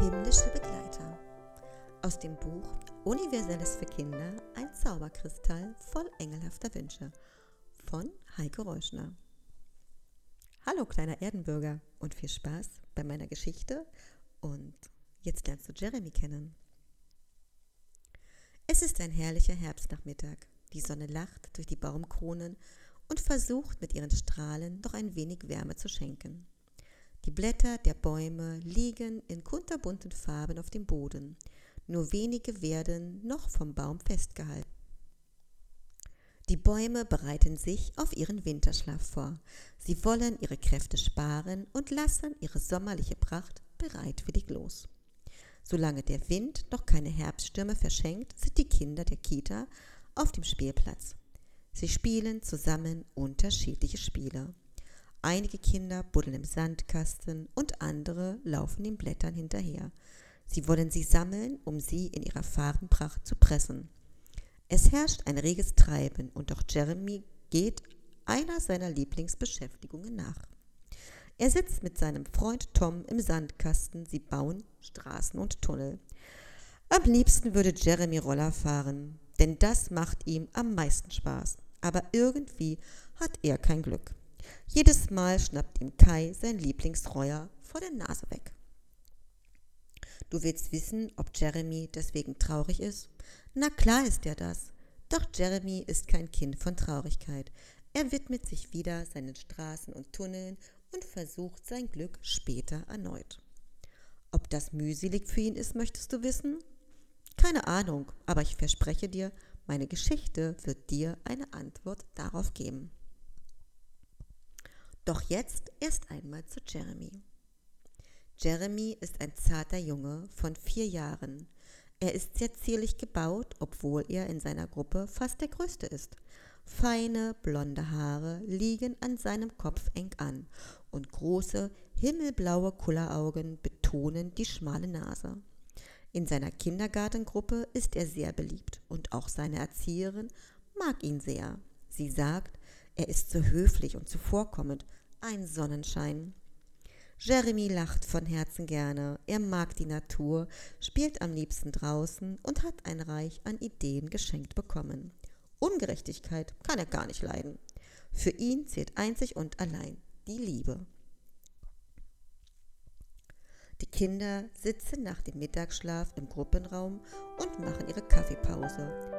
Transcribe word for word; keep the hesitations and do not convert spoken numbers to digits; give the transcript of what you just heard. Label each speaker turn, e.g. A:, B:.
A: Himmlische Begleiter. Aus dem Buch Universelles für Kinder, ein Zauberkristall voll engelhafter Wünsche von Heike Reuschner. Hallo kleiner Erdenbürger und viel Spaß bei meiner Geschichte und jetzt lernst du Jeremy kennen. Es ist ein herrlicher Herbstnachmittag. Die Sonne lacht durch die Baumkronen und versucht mit ihren Strahlen noch ein wenig Wärme zu schenken. Die Blätter der Bäume liegen in kunterbunten Farben auf dem Boden. Nur wenige werden noch vom Baum festgehalten. Die Bäume bereiten sich auf ihren Winterschlaf vor. Sie wollen ihre Kräfte sparen und lassen ihre sommerliche Pracht bereitwillig los. Solange der Wind noch keine Herbststürme verschenkt, sind die Kinder der Kita auf dem Spielplatz. Sie spielen zusammen unterschiedliche Spiele. Einige Kinder buddeln im Sandkasten und andere laufen den Blättern hinterher. Sie wollen sie sammeln, um sie in ihrer Farbenpracht zu pressen. Es herrscht ein reges Treiben und auch Jeremy geht einer seiner Lieblingsbeschäftigungen nach. Er sitzt mit seinem Freund Tom im Sandkasten, sie bauen Straßen und Tunnel. Am liebsten würde Jeremy Roller fahren, denn das macht ihm am meisten Spaß. Aber irgendwie hat er kein Glück. Jedes Mal schnappt ihm Kai sein Lieblingsroller vor der Nase weg. Du willst wissen, ob Jeremy deswegen traurig ist? Na klar ist er das. Doch Jeremy ist kein Kind von Traurigkeit. Er widmet sich wieder seinen Straßen und Tunneln und versucht sein Glück später erneut. Ob das mühselig für ihn ist, möchtest du wissen? Keine Ahnung, aber ich verspreche dir, meine Geschichte wird dir eine Antwort darauf geben. Doch jetzt erst einmal zu Jeremy. Jeremy ist ein zarter Junge von vier Jahren. Er ist sehr zierlich gebaut, obwohl er in seiner Gruppe fast der Größte ist. Feine, blonde Haare liegen an seinem Kopf eng an und große, himmelblaue Kulleraugen betonen die schmale Nase. In seiner Kindergartengruppe ist er sehr beliebt und auch seine Erzieherin mag ihn sehr. Sie sagt, er ist so höflich und zuvorkommend, ein Sonnenschein. Jeremy lacht von Herzen gerne, er mag die Natur, spielt am liebsten draußen und hat ein Reich an Ideen geschenkt bekommen. Ungerechtigkeit kann er gar nicht leiden. Für ihn zählt einzig und allein die Liebe. Die Kinder sitzen nach dem Mittagsschlaf im Gruppenraum und machen ihre Kaffeepause.